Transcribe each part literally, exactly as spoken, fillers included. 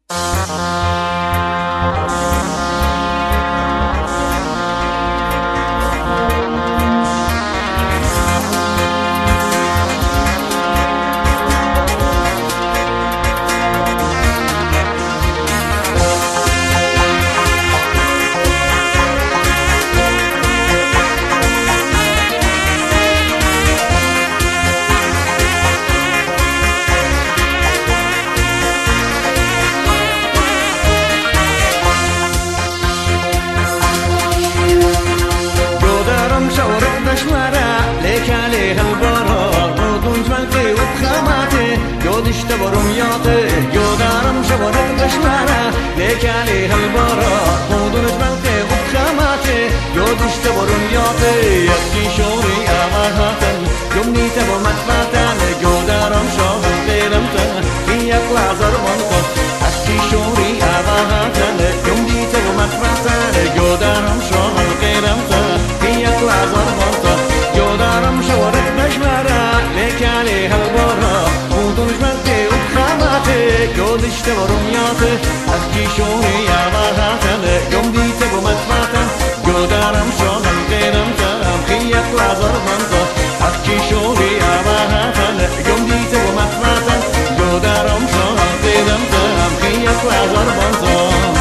اشتبرم ياطي جودارم شورت بشمارة ليك عليها البرا خودنش بلقي وبخاماتي جود اشتبرم ياطي يبكي شوري آغاهاتن يمني تبو مدفاتن جودارم شوهر قيلمتن فيك لعزر بنطن أبكي شوري آغاهاتن يمني تبو مدفاتن جودارم شوهر قيلمتن فيك لعزر بنطن جودارم شورت بشمارة ليك عليها البرا خودنش بلقي جود اشتبرم ياطي أبكي شوري آغاهاتن يمني تبو مدفاتن جودارم شوهر قيلمتن فيك لعزر بنطن أبكي شوري آغاهاتن يمني تبو مدفاتن جودارم شوهر قيلمتن فيك لعزر بنطن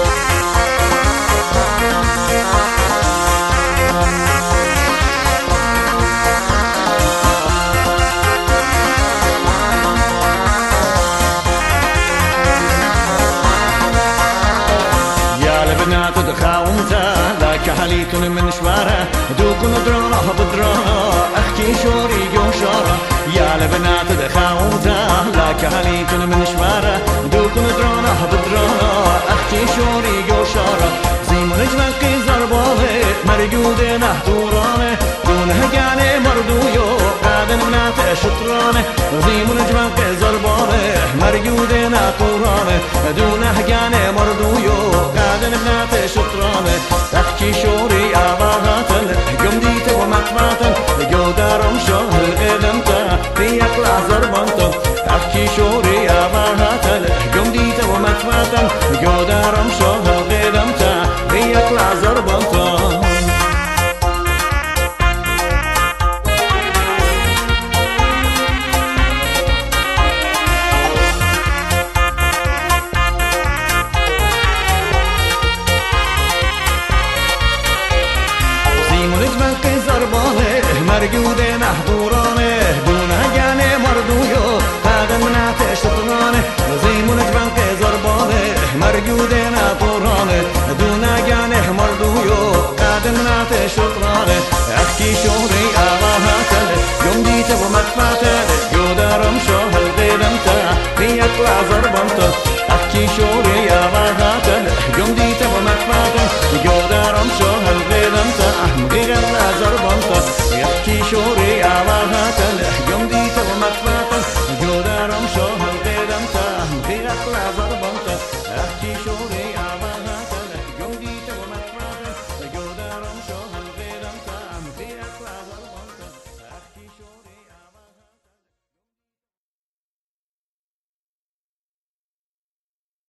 بنات دخاونتا لك حليتن من شوارة دوكن درانا بدرانا احكي شوري جوشارة يا لبنات دخاونتا لك حليتن من شوارة دوكن درانا بدرانا احكي شوري جوشارة زي من جمالكي زربالي مرجودي نهتوراني دون هجاني مردويو قادن بنات شطراني زي من جمالكي زربالي مرجودي نهتوراني دون هجاني مردويو قادن بنات شطراني احكي شوري آباهاتن قمديت ومكفاتن جودارم شهر قدمتا فيك لعزر بنطن احكي شوري آباهاتن قمديت ومكفاتن جودارم شهر قدمتا فيك لعزر بنطن مرجودي نحضوراني دون هجاني مردويو هذا منات شطراني زي منجبان كي زرباني مرجودي نحضوراني دون هجاني مردويو هذا منات شطراني احكي شهري آغاهاتن يمدي تبو مدفاتن جودارم شوهر قيلمتا فيك لعزر بنطن احكي شهري آغاهاتن يمدي تبو مدفاتن جودارم شوهر قيلمتا مغير لعزر بنطن يحكي شوري